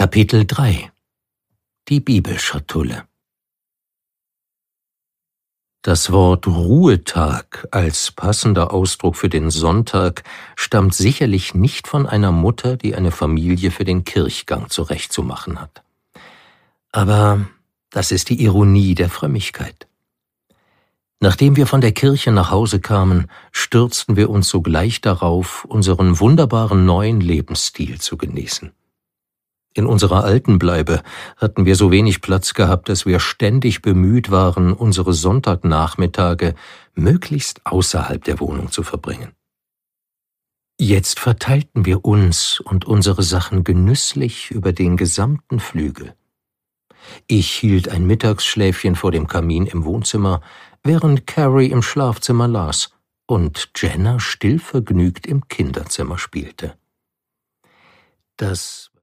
Kapitel 3 Die Bibelschatulle. Das Wort Ruhetag als passender Ausdruck für den Sonntag stammt sicherlich nicht von einer Mutter, die eine Familie für den Kirchgang zurechtzumachen hat. Aber das ist die Ironie der Frömmigkeit. Nachdem wir von der Kirche nach Hause kamen, stürzten wir uns sogleich darauf, unseren wunderbaren neuen Lebensstil zu genießen. In unserer alten Bleibe hatten wir so wenig Platz gehabt, dass wir ständig bemüht waren, unsere Sonntagnachmittage möglichst außerhalb der Wohnung zu verbringen. Jetzt verteilten wir uns und unsere Sachen genüsslich über den gesamten Flügel. Ich hielt ein Mittagsschläfchen vor dem Kamin im Wohnzimmer, während Carrie im Schlafzimmer las und Jenna stillvergnügt im Kinderzimmer spielte. Das